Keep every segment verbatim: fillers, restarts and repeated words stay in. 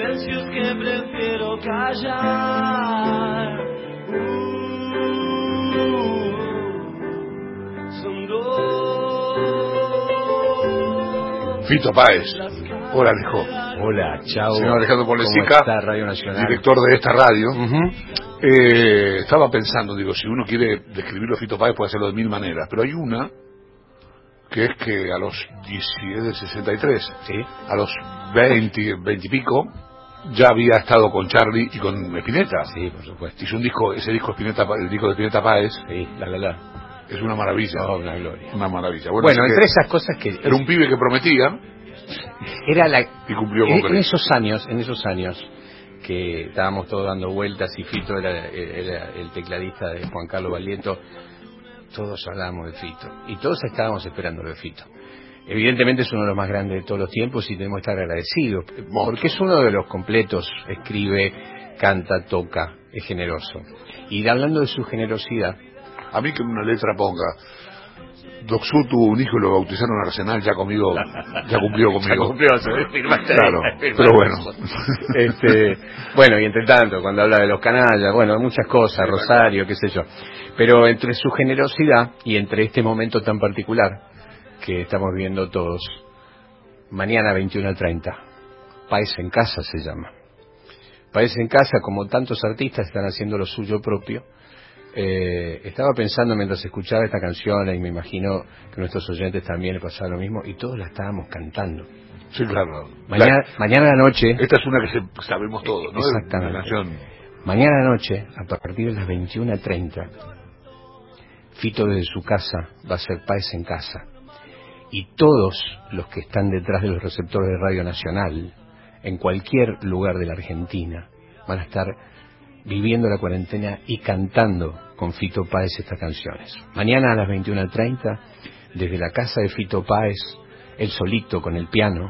silencios que prefiero callar. Uh, son dos. Fito Páez. Hola, Alejo. Hola, chao. Señor Alejandro Polesica, Radio Nacional, director de esta radio. Uh-huh. eh, estaba pensando, digo, si uno quiere describirlo a Fito Páez puede hacerlo de mil maneras, pero hay una que es que a los diez, es del sesenta y tres, ¿sí? A los veinte, veinte y pico, ya había estado con Charlie y con Spinetta. Sí, por supuesto. Hizo un disco, ese disco Spinetta, el disco de Spinetta Páez. Sí, la la la. Es una maravilla. Oh, una gloria. Una maravilla. Bueno, bueno entre esas cosas que... Era un pibe que prometía. Era la... Y cumplió con en, creces. en esos años, en esos años que estábamos todos dando vueltas y Fito era, era el tecladista de Juan Carlos Valiento, todos hablábamos de Fito. Y todos estábamos esperando de Fito. Evidentemente es uno de los más grandes de todos los tiempos y tenemos que estar agradecidos. Porque es uno de los completos. Escribe, canta, toca, es generoso. Y hablando de su generosidad... A mí que en una letra ponga Docsú tuvo un hijo y lo bautizaron Arsenal, ya conmigo, ya cumplió conmigo. Ya cumplió, se firmaste. Claro, pero bueno. Este, bueno, y entre tanto, cuando habla de los canallas, bueno, muchas cosas, Rosario, qué sé yo. Pero entre su generosidad y entre este momento tan particular que estamos viviendo todos, mañana veintiuno a treinta, Páez en Casa se llama. Páez en Casa, como tantos artistas están haciendo lo suyo propio. Eh, estaba pensando mientras escuchaba esta canción y me imagino que nuestros oyentes también les pasaba lo mismo y todos la estábamos cantando. Sí, claro. Mañana, la, mañana a la noche. Esta es una que se, sabemos todos, ¿no? Exactamente. La canción. Mañana a la noche, a partir de las veintiuno a treinta, Fito desde su casa va a hacer Páez en Casa. Y todos los que están detrás de los receptores de Radio Nacional, en cualquier lugar de la Argentina, van a estar viviendo la cuarentena y cantando con Fito Páez estas canciones. Mañana a las veintiuno a treinta, desde la casa de Fito Páez, él solito con el piano,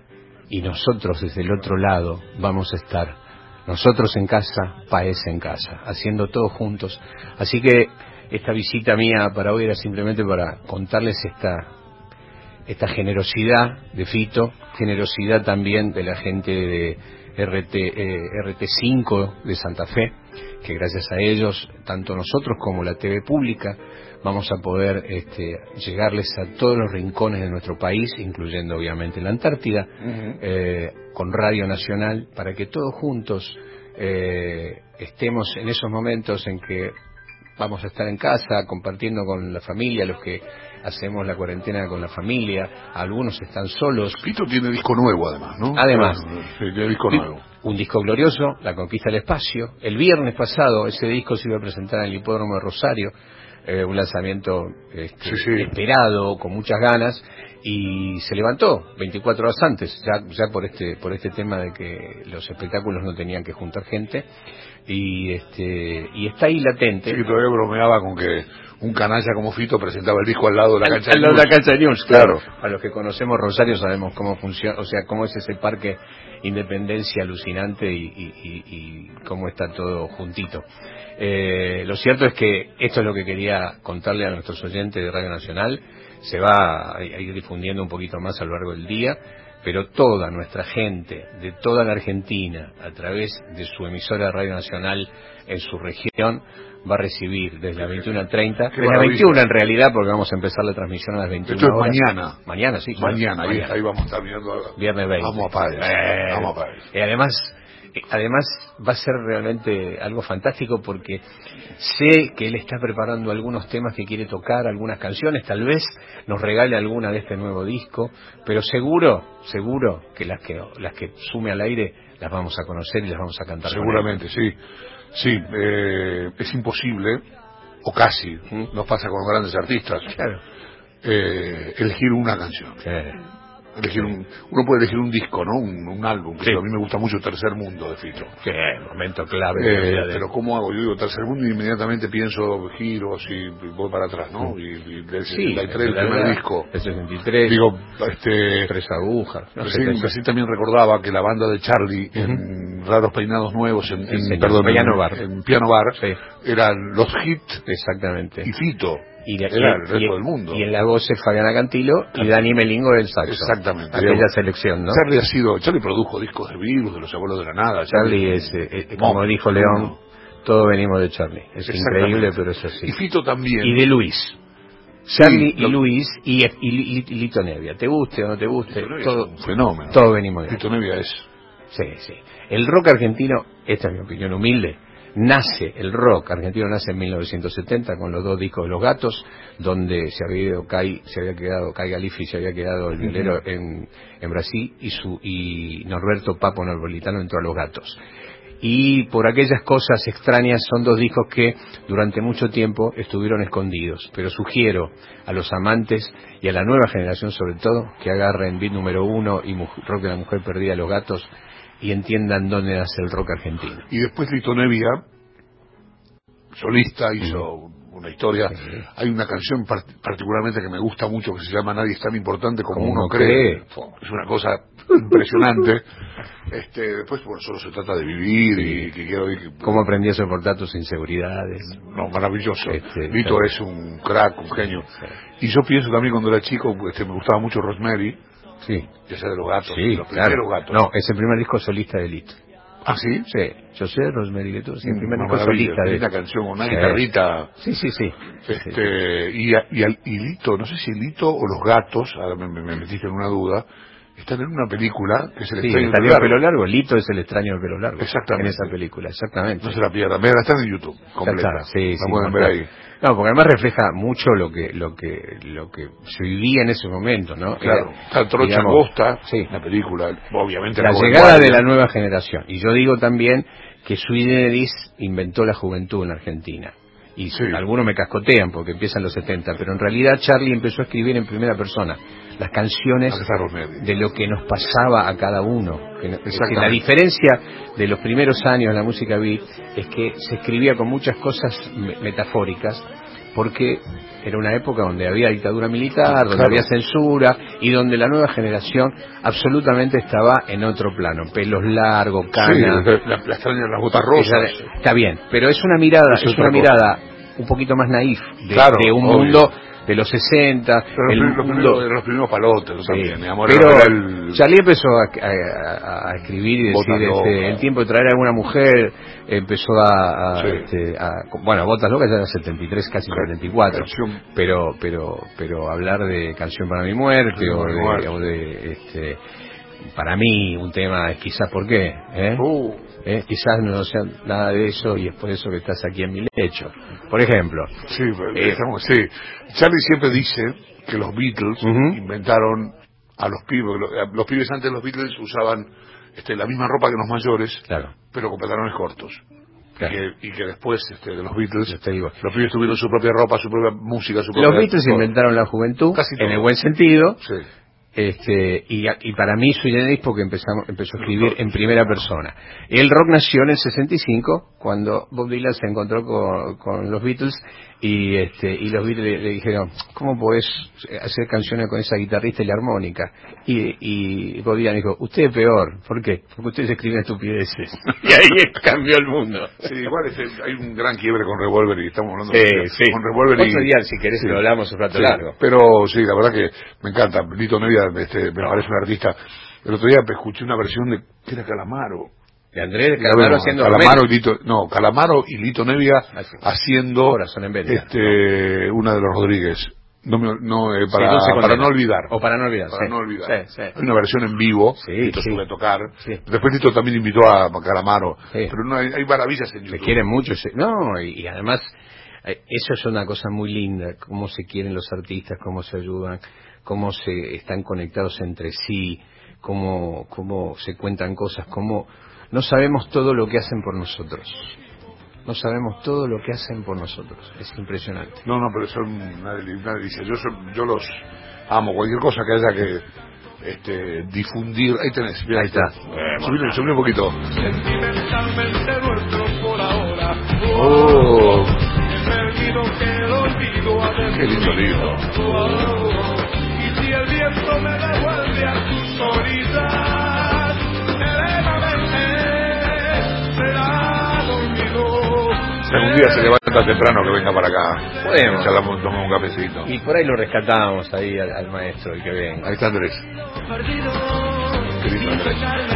y nosotros desde el otro lado vamos a estar, nosotros en casa, Páez en casa, haciendo todo juntos. Así que esta visita mía para hoy era simplemente para contarles esta, esta generosidad de Fito, generosidad también de la gente de R T, eh, R T cinco de Santa Fe, que gracias a ellos, tanto nosotros como la T V pública, vamos a poder este, llegarles a todos los rincones de nuestro país, incluyendo obviamente la Antártida, uh-huh. eh, con Radio Nacional, para que todos juntos eh, estemos en esos momentos en que vamos a estar en casa, compartiendo con la familia, los que hacemos la cuarentena con la familia, algunos están solos. Fito tiene disco nuevo además, ¿no? Además, claro, sí, tiene disco nuevo. Un disco glorioso, La Conquista del Espacio. El viernes pasado ese disco se iba a presentar en el Hipódromo de Rosario, eh, un lanzamiento este, sí, sí. esperado, con muchas ganas, y se levantó veinticuatro horas antes, ya, ya por este por este tema de que los espectáculos no tenían que juntar gente, y este y está ahí latente. Sí, que todavía bromeaba con que un canalla como Fito presentaba el disco al lado de la al, cancha al lado de la cancha de News, claro. claro. A los que conocemos Rosario sabemos cómo funciona, o sea, cómo es ese parque Independencia alucinante y, y, y, y cómo está todo juntito. Eh, lo cierto es que esto es lo que quería contarle a nuestros oyentes de Radio Nacional. Se va a ir difundiendo un poquito más a lo largo del día, pero toda nuestra gente de toda la Argentina, a través de su emisora de Radio Nacional en su región, va a recibir desde las veintiuno a treinta, desde las veintiuno en realidad, porque vamos a empezar la transmisión a las veintiuna. Esto es horas. mañana. Mañana, sí. Claro. Mañana, mañana. Ahí, ahí vamos a estar viendo. Viernes veinte. Vamos a Páez. Eh, vamos a Páez. Y además, además va a ser realmente algo fantástico porque sé que él está preparando algunos temas que quiere tocar, algunas canciones, tal vez nos regale alguna de este nuevo disco, pero seguro, seguro que las que las que sume al aire las vamos a conocer y las vamos a cantar. Seguramente, sí. Sí, eh, es imposible, o casi, ¿Mm? nos pasa con los grandes artistas, claro. eh, elegir una canción. Sí. Elegir un, uno puede elegir un disco, ¿no? Un, un álbum. Sí. A mí me gusta mucho Tercer Mundo de Fito. Sí, momento clave. Eh, pero ¿cómo hago? Yo digo Tercer Mundo y inmediatamente pienso giros y voy para atrás, ¿no? Y, y del sí, sesenta y tres, el primer disco. El sesenta y tres. Digo, este... Tres agujas. No recién, sé, recién también recordaba que la banda de Charlie, uh-huh. en Raros Peinados Nuevos, en, en, sí, perdón, Piano en, Bar, en Piano Bar, sí. eran los hits. Exactamente. Y Fito. y, y, era el resto y, del mundo. Y en la voz es Fabiana Cantilo y Dani Melingo del saxo. Exactamente. Aquella digamos, selección, ¿no? Charlie ha sido, Charlie produjo discos de Virus, de Los Abuelos de la Nada. Charlie, Charlie es, eh, eh, como dijo León, no. Todos venimos de Charlie. Es increíble, pero es así. Y Fito también. Y de Luis. Charlie sí, y Luis y, y, y, y Lito Nevia. Te guste o no te guste, todo, es un fenómeno. Todos venimos de Lito Nevia es. Sí, sí. El rock argentino, esta es mi opinión humilde, nace, el rock argentino nace en mil novecientos setenta con los dos discos de Los Gatos, donde se había ido Kai, se había quedado Kai Galifi, se había quedado el violero uh-huh. en, en Brasil y su y Norberto Papo Napolitano entró a Los Gatos. Y por aquellas cosas extrañas son dos discos que durante mucho tiempo estuvieron escondidos, pero sugiero a los amantes y a la nueva generación sobre todo que agarren Beat número uno y Rock de la Mujer Perdida, Los Gatos, y entiendan dónde nace el rock argentino. Y después Lito Nevia, solista, hizo mm. una historia. Sí. Hay una canción part- particularmente que me gusta mucho que se llama Nadie es tan importante como, como uno cree. cree. Es una cosa impresionante. Este, después, bueno, solo se trata de vivir sí. y que quiero que, cómo aprendí a soportar tus inseguridades. No, maravilloso. Este, Lito claro. es un crack, un genio. Sí. Y yo pienso también cuando era chico, este, me gustaba mucho Rosemary. Sí. Ya sea de Los Gatos, sí, de los claro. primeros Gatos. No, es el primer disco solista de Lito. ¿Ah, sí? Sí. Yo sé, Rosemary Lito, sí, el primer una disco solista de una canción con una sí. guitarrita. Sí, sí, sí. Este, y, y, y Lito, no sé si Lito o Los Gatos, ahora me, me metiste en una duda, están en una película que es El sí, extraño del pelo, pelo largo. Lito es el extraño del pelo largo. Exactamente. En esa película, exactamente. No se la pierdan, vean, están en YouTube, completa. Está, sí, la sí, pueden ver ahí. No, porque además refleja mucho lo que lo que lo que se vivía en ese momento, ¿no? Claro. Está Trocha Angosta, sí. La película, obviamente. La, la llegada de la nueva generación. Y yo digo también que Sui Generis inventó la juventud en Argentina. Y sí. Algunos me cascotean porque empiezan los setenta, pero en realidad Charlie empezó a escribir en primera persona las canciones de lo que nos pasaba a cada uno. Es decir, la diferencia de los primeros años de la música beat es que se escribía con muchas cosas metafóricas, porque era una época donde había dictadura militar, donde claro. había censura y donde la nueva generación absolutamente estaba en otro plano, pelos largos, cana, sí, la, la, extraña, las botas rosas. Está bien, pero es una mirada, es, es una mirada un poquito más naif de, claro, de un obvio. mundo de los sesenta, pero el los, mundo, primeros, los primeros palotes sí, también, digamos, pero era el... Charlie empezó a, a, a escribir y decir este, el tiempo de traer a alguna mujer, empezó a, a, sí. este, a bueno, Botas Locas ya era setenta y tres, casi setenta y cuatro, canción. pero pero pero hablar de Canción para mi muerte sí, o, de, muerte. o de este para mí un tema es quizás por qué, ¿eh? Uh. ¿Eh? Quizás no sea nada de eso y es por eso que estás aquí en mi lecho, por ejemplo. Sí, eh, estamos, sí. Charlie siempre dice que los Beatles uh-huh. inventaron a los pibes, los, los pibes antes de los Beatles usaban este, la misma ropa que los mayores, claro. pero con pantalones cortos. Claro. Y, que, y que después este, de los Beatles, te digo. los pibes tuvieron su propia ropa, su propia música, su propia... Los Beatles todo. Inventaron la juventud, en el buen sentido. Sí. Este, y, y para mí Sui Generis porque empezamos, empezó a escribir en primera persona. El rock nació en el sesenta y cinco cuando Bob Dylan se encontró con, con los Beatles y este y los Beatles le, le dijeron, ¿cómo podés hacer canciones con esa guitarrista y la armónica? Y, y Bob Dylan dijo, usted es peor. ¿Por qué? Porque ustedes escriben estupideces. Y ahí cambió el mundo. Sí, igual este, hay un gran quiebre con Revolver y estamos hablando sí, de, sí. con Revolver y... Otro día, si querés, sí. lo hablamos un rato sí, largo. Pero sí, la verdad que me encanta. Lito Nevia este, me parece un artista. El otro día escuché una versión de... ¿Qué era Calamaro? De Andrés Calamaro haciendo Calamaro y Lito, no, Calamaro y Lito Nevia ah, sí. haciendo Corazón en Venta, este no. una de los Rodríguez. No, me, no eh, para, sí, no para no olvidar. O para no olvidar. Para sí. no olvidar. Sí, sí. Hay una versión en vivo, sí, Lito sí. sube a tocar. Sí. Después Lito también invitó a Calamaro. Sí. Pero no hay, hay maravillas en YouTube. Se quieren mucho. Se, no, y, y además eso es una cosa muy linda, cómo se quieren los artistas, cómo se ayudan, cómo se están conectados entre sí, cómo, cómo se cuentan cosas, cómo no sabemos todo lo que hacen por nosotros. No sabemos todo lo que hacen por nosotros. Es impresionante. No, no, pero son una, una delicia. Yo, soy, yo los amo. Cualquier cosa que haya que este, difundir. Ahí tenés. Mira, ahí está. Eh, subile, subile un poquito. Sentimentalmente nuestro por ahora. Oh. He perdido que el olvido ha Qué lindo libro. Oh. Y si el viento me devuelve a tus orillas, serenamente será dormido. Si algún día se levanta está temprano que venga para acá. Podemos. Charlamos, tomamos un cafecito. Y por ahí lo rescatamos ahí al, al maestro y que venga. Ahí está Andrés. Querido Andrés.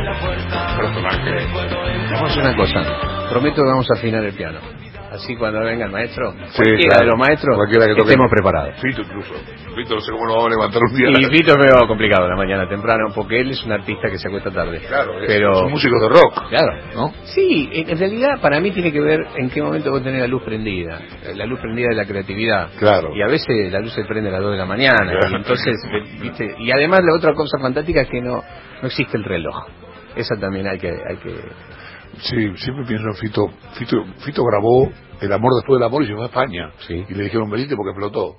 Personaje. Vamos a hacer una cosa. Prometo que vamos a afinar el piano. Así cuando venga el maestro, Sí, cualquiera claro. de los maestros, Cualquiera que toque. estemos preparados. Fito incluso. Fito no sé cómo lo vamos a levantar un día. Y Fito es medio complicado la mañana temprano, porque él es un artista que se acuesta tarde. Claro, es- pero son músicos de rock. Claro, ¿no? Sí, en en realidad para mí tiene que ver en qué momento vos tenés la luz prendida, eh, la luz prendida de la creatividad. Claro. Y a veces la luz se prende a las dos de la mañana, Claro. y entonces, eh, viste, y además la otra cosa fantástica es que no no existe el reloj. Esa también hay que hay que Sí, siempre pienso en Fito. Fito. Fito grabó El amor después del amor y se fue a España. Sí. Y le dijeron, venite porque explotó.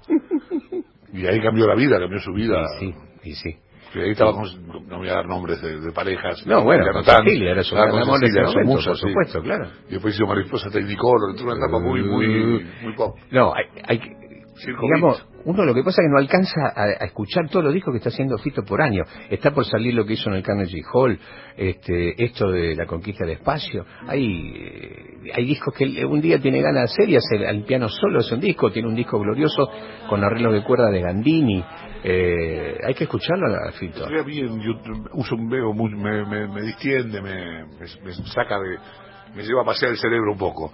Y ahí cambió la vida, cambió su vida. y sí, y sí. Y ahí estaba con, no voy a dar nombres de, de parejas. No, bueno, Ya con están. Cecilia era su Ah, gran con amor de ese Cecilia, su momento, musa, por sí. supuesto, claro. Y después hizo Mariposa Technicolor, entró una etapa muy, muy, muy pop. No, hay, hay que- Circo digamos, Beat. uno lo que pasa es que no alcanza a, a escuchar todos los discos que está haciendo Fito por año. Está por salir lo que hizo en el Carnegie Hall, este, esto de la conquista del espacio. Hay, eh, hay discos que él un día tiene ganas de hacer y hace al piano solo, hace un disco, tiene un disco glorioso con arreglos de cuerda de Gandini. Eh, hay que escucharlo a Fito. Yo a mí en YouTube uso un veo, muy, me, me, me distiende, me, me, me saca de, me lleva a pasear el cerebro un poco.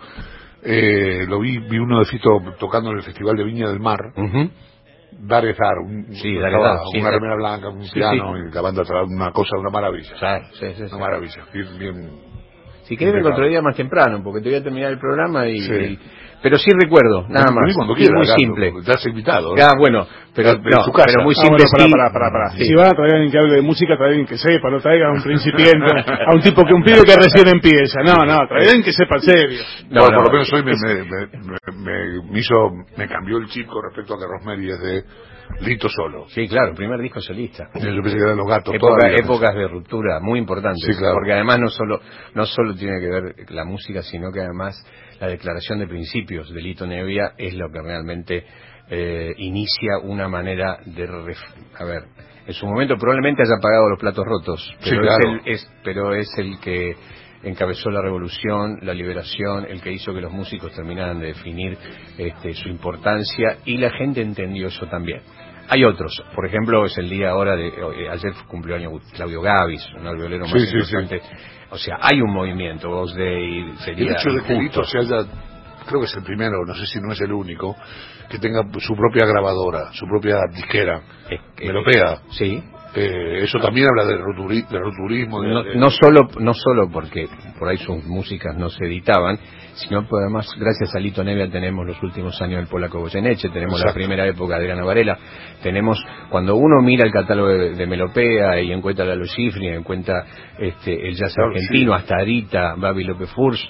Eh, lo vi, vi uno de Fito tocando en el Festival de Viña del Mar. Uh-huh. Dar es dar, un, Sí, un dar es trabajo, dar, sí, una sí. remera blanca, un Sí, piano, sí. y la banda atrás, una cosa, una maravilla. Claro, sí, sí, sí. Una maravilla. Bien, bien. Si querés vengo otro día más temprano, porque te voy a terminar el programa y... Sí. y- pero sí recuerdo, nada Vení más. cuando Y quieras, muy acá, simple. Estás invitado. ¿eh? Ah, bueno, pero, En no, su casa. pero muy Ah, simple. bueno, pará, sí. pará, pará, pará. Sí. Si van a traer a alguien que hable de música, trae a alguien que sepa, no traiga a un principiante, a un tipo que un pibe que recién empieza. No, no, trae a alguien que sepa serio. No, Bueno, no, por lo menos hoy me, me, me, me, me hizo, me cambió el chip con respecto a que Rosemary es de Lito solo. Sí, claro, primer disco solista. Yo pensé que eran los gatos. Época- todavía. épocas de ruptura muy importantes, Sí, claro. porque además no solo no solo tiene que ver la música, sino que además la declaración de principios de Lito Nebbia es lo que realmente eh, inicia una manera de ref- a ver, en su momento probablemente haya pagado los platos rotos, pero, Sí, claro. es, el, es, pero es el que encabezó la revolución, la liberación, el que hizo que los músicos terminaran de definir este, su importancia, y la gente entendió eso también. Hay otros, por ejemplo, es el día ahora de eh, ayer cumplió año Claudio Gavis, uno de los violeros más Sí, sí, importantes. O sea, hay un movimiento, Voz Day El sería hecho de que injusto. Lito se haya, creo que es el primero, no sé si no es el único, que tenga su propia grabadora, su propia disquera, Eh, eh, melopea. Sí. Eh, eso también habla de, roturi, de roturismo. De, No, de- no solo no solo porque por ahí sus músicas no se editaban, sino porque además gracias a Lito Nebbia tenemos los últimos años del Polaco Goyeneche, tenemos Exacto. la primera época de Adriana Varela, tenemos, cuando uno mira el catálogo de, de Melopea y encuentra la Lucifri, encuentra este, el jazz Claro, argentino, sí. hasta Arita, Babi López Furs,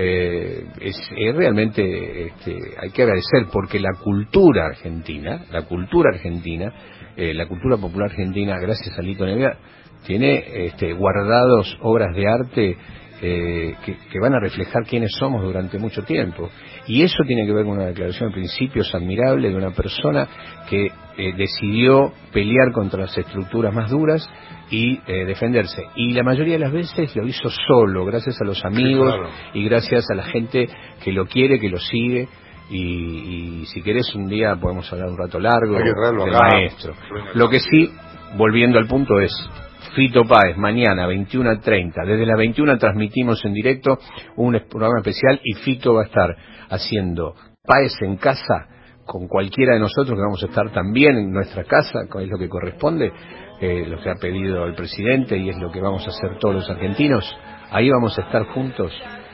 eh, es, es realmente este, hay que agradecer, porque la cultura argentina, la cultura argentina, eh, la cultura popular argentina, gracias a Lito Nebbia, tiene este, guardados obras de arte eh, que, que van a reflejar quiénes somos durante mucho tiempo. Y eso tiene que ver con una declaración de principios admirable de una persona que eh, decidió pelear contra las estructuras más duras y eh, defenderse. Y la mayoría de las veces lo hizo solo, gracias a los amigos, Sí, claro. y gracias a la gente que lo quiere, que lo sigue. Y, y si querés un día podemos hablar un rato largo Hay que traerlo del acá. maestro. Lo que sí, volviendo al punto, es Fito Páez, mañana veintiuno a treinta. Desde las veintiuna transmitimos en directo un programa especial y Fito va a estar haciendo Páez en casa con cualquiera de nosotros, que vamos a estar también en nuestra casa, que es lo que corresponde, eh, lo que ha pedido el presidente y es lo que vamos a hacer todos los argentinos. Ahí vamos a estar juntos,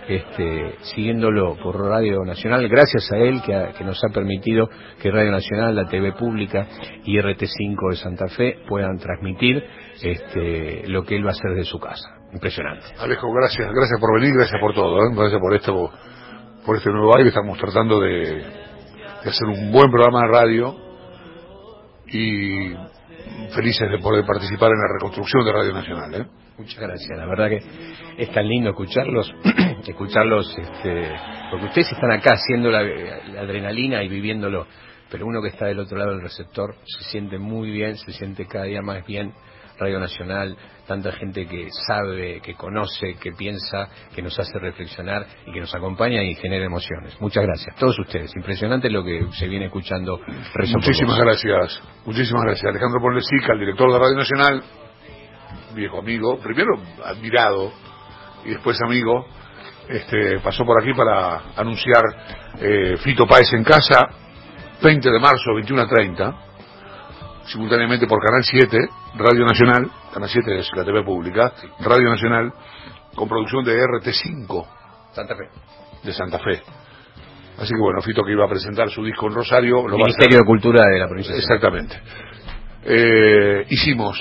este, siguiéndolo por Radio Nacional, gracias a él que, ha, que nos ha permitido que Radio Nacional, la T V Pública y R T cinco de Santa Fe puedan transmitir este, lo que él va a hacer de su casa. Impresionante. Alejo, gracias, gracias por venir, gracias por todo, ¿eh? Gracias por esto, por este nuevo aire. Estamos tratando de, de hacer un buen programa de radio y felices de poder participar en la reconstrucción de Radio Nacional, ¿eh? Muchas gracias, la verdad que es tan lindo escucharlos, escucharlos, este, porque ustedes están acá haciendo la, la adrenalina y viviéndolo, pero uno que está del otro lado del receptor se siente muy bien, se siente cada día más bien Radio Nacional, tanta gente que sabe, que conoce, que piensa, que nos hace reflexionar y que nos acompaña y genera emociones. Muchas gracias, todos ustedes. Impresionante lo que se viene escuchando. Rezo muchísimas gracias, muchísimas gracias. Alejandro Ponlecica, el director de Radio Nacional, viejo amigo, primero admirado y después amigo, este, pasó por aquí para anunciar eh, Fito Páez en casa, veinte de marzo, veintiuno a treinta, simultáneamente por Canal siete, Radio Nacional, Canal siete es la T V pública, Radio Nacional, con producción de R T cinco, Santa Fe. de Santa Fe. Así que bueno, Fito, que iba a presentar su disco en Rosario, lo Ministerio de Cultura de la provincia de exactamente. Eh, hicimos